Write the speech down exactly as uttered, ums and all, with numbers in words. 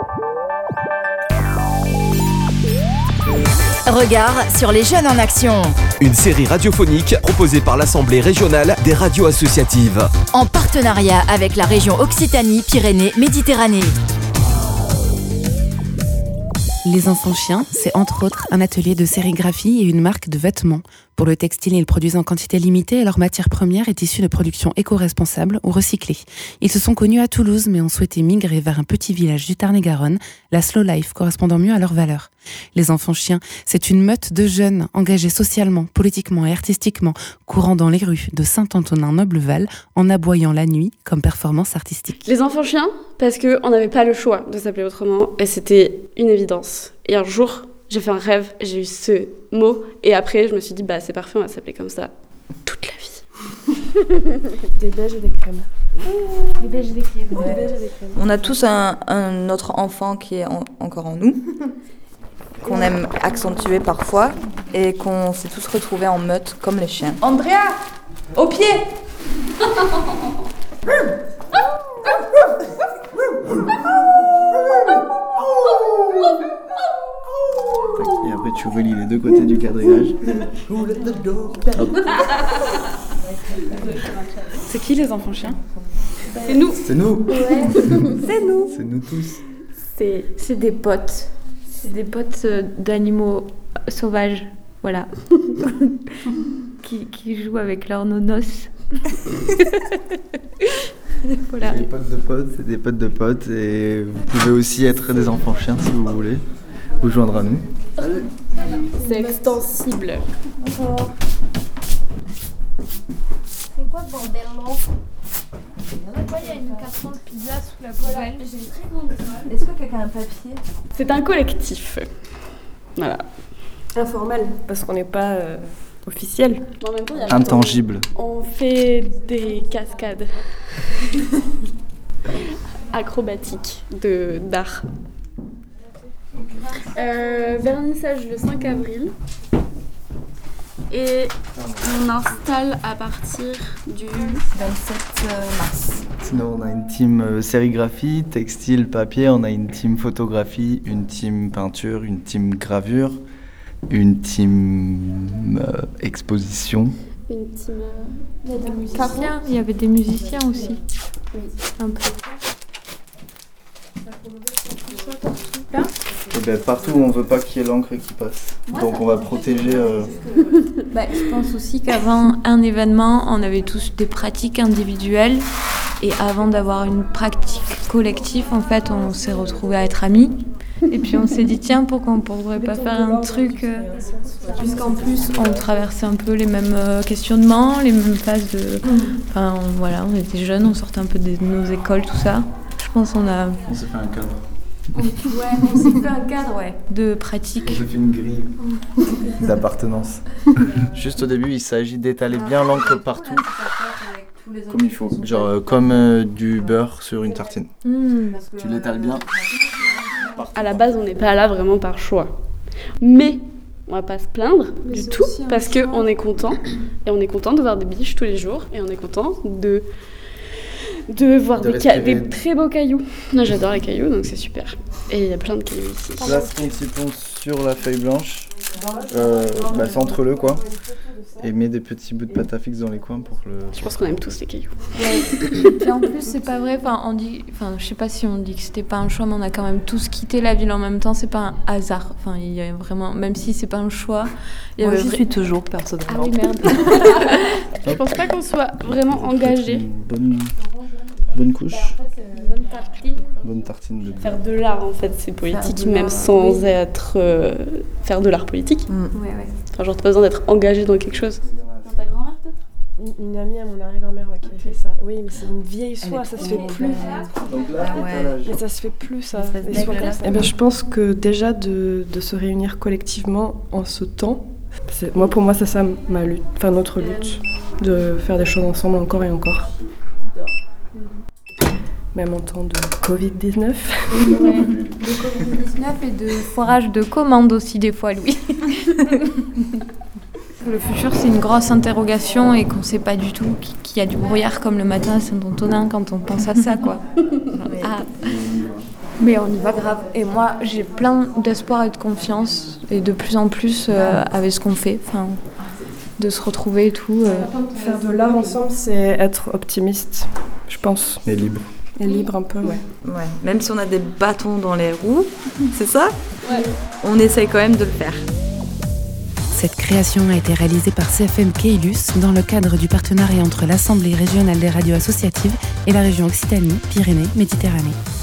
Regard sur les jeunes en action. Une série radiophonique proposée par l'Assemblée régionale des radios associatives. En partenariat avec la région Occitanie-Pyrénées-Méditerranée. Les Enfants Chiens, c'est entre autres un atelier de sérigraphie et une marque de vêtements. Pour le textile, ils produisent en quantité limitée et leur matière première est issue de production éco-responsable ou recyclée. Ils se sont connus à Toulouse mais ont souhaité migrer vers un petit village du Tarn-et-Garonne, la slow life correspondant mieux à leurs valeurs. Les Enfants Chiens, c'est une meute de jeunes engagés socialement, politiquement et artistiquement, courant dans les rues de Saint-Antonin-Nobleval en aboyant la nuit comme performance artistique. Les Enfants Chiens, parce qu'on n'avait pas le choix de s'appeler autrement et c'était une évidence. Et un jour, j'ai fait un rêve, j'ai eu ce mot et après je me suis dit bah c'est parfait, on va s'appeler comme ça toute la vie. Des beiges et des crèmes. Des beiges et des crèmes. Ouais. Des beiges et des crèmes. On a tous un, un autre enfant qui est en, encore en nous, qu'on aime accentuer parfois et qu'on s'est tous retrouvés en meute comme les chiens. Andrea, au pied. Et après tu relis les deux côtés du quadrillage. C'est qui les Enfants Chiens? C'est nous. C'est nous. Ouais. C'est nous. C'est nous tous. C'est, c'est des potes. C'est des potes euh, d'animaux sauvages. Voilà. qui, qui jouent avec leurs nonos. Voilà. C'est des potes de potes, c'est des potes de potes. Et vous pouvez aussi être des enfants chiens si vous voulez. Vous joindre à nous. C'est extensible. Bonjour. C'est quoi ce bordel, non? Pourquoi il y a une carton de pizza sous la poêle? J'ai une très grande étoile. Est-ce que quelqu'un a un papier? C'est un collectif. Voilà. Informel, parce qu'on n'est pas euh, officiel. En même temps, il y a Intangible. on fait des cascades acrobatiques de, d'art. Euh, vernissage le cinq avril. Et on installe à partir du vingt-sept mars. Sinon on a une team euh, sérigraphie, textile, papier, on a une team photographie, une team peinture, une team gravure, une team euh, exposition. Une team. Il y a des musiciens. Il y avait des musiciens aussi. Oui. Un peu. Et ben, partout où on veut pas qu'il y ait l'encre qui passe. Donc on va protéger. Euh... Bah, je pense aussi qu'avant un événement, on avait tous des pratiques individuelles. Et avant d'avoir une pratique collective, en fait, on s'est retrouvés à être amis. Et puis on s'est dit, tiens, pourquoi on ne pourrait pas faire un truc euh, puisqu'en plus, on traversait un peu les mêmes euh, questionnements, les mêmes phases de... Enfin, on, voilà, on était jeunes, on sortait un peu de nos écoles, tout ça. Je pense qu'on a... On s'est fait un cadre. Ouais, on s'est fait un cadre, ouais, de pratique. On s'est fait une grille d'appartenance. Juste au début, il s'agit d'étaler bien l'encre partout. Comme il faut. Genre euh, comme euh, du beurre sur une tartine. Mmh. Tu l'étales bien. À la base, on n'est pas là vraiment par choix. Mais on va pas se plaindre Mais du tout parce qu'on est content. Et on est content de voir des biches tous les jours. Et on est content de, de voir de des, ca- des très beaux cailloux. Moi, j'adore les cailloux, donc c'est super. Et il y a plein de cailloux ici. Place ton typon sur la feuille blanche. Euh, bah, centre-le quoi. Et mets des petits bouts de pâte à fixe dans les coins pour le... Je pense qu'on aime tous les cailloux. Ouais. Puis en plus, c'est pas vrai. Enfin, on dit... Enfin, je sais pas si on dit que c'était pas un choix, mais on a quand même tous quitté la ville en même temps. C'est pas un hasard. Enfin, il y a vraiment... Même si c'est pas un choix... Il y Moi, avait j'y vra- suis toujours, personnellement. Ah oui, merde. Je pense pas qu'on soit vraiment engagé. Une bonne, bonne couche. Bonne tartine. Bonne tartine de beurre. Faire de l'art, en fait, c'est politique, de même l'art, sans oui. être... euh, faire de l'art politique. Mm. Ouais, ouais. Enfin, genre, t'as pas besoin d'être engagé dans quelque chose. Dans ta grand-mère, peut-être? Une, une amie à mon arrière-grand-mère ouais, qui a fait ça. Oui, mais c'est une vieille soie, ça se fait plus. Donc là, Ah ouais. étalage. Mais ça se fait plus, ça. Ça se les soies. dégueulasse. Eh ben, je pense que déjà de, de se réunir collectivement en ce temps, c'est, moi pour moi c'est ça ma lutte, enfin notre lutte, de faire des choses ensemble encore et encore. Même en temps de covid dix-neuf. Ouais. De covid dix-neuf et de foirage de commandes aussi des fois, Louis. Le futur, c'est une grosse interrogation et qu'on sait pas du tout qu'il y a du brouillard comme le matin à Saint-Antonin quand on pense à ça, quoi. Ah. Mais on y va grave. Et moi, j'ai plein d'espoir et de confiance, et de plus en plus euh, avec ce qu'on fait, enfin, de se retrouver et tout. Euh. Faire de l'art ensemble, c'est être optimiste, je pense. Et libre. Et libre un peu, ouais. Ouais. Même si on a des bâtons dans les roues, c'est ça ? Ouais. On essaye quand même de le faire. Cette création a été réalisée par C F M Keylus dans le cadre du partenariat entre l'Assemblée régionale des radios associatives et la région Occitanie-Pyrénées-Méditerranée.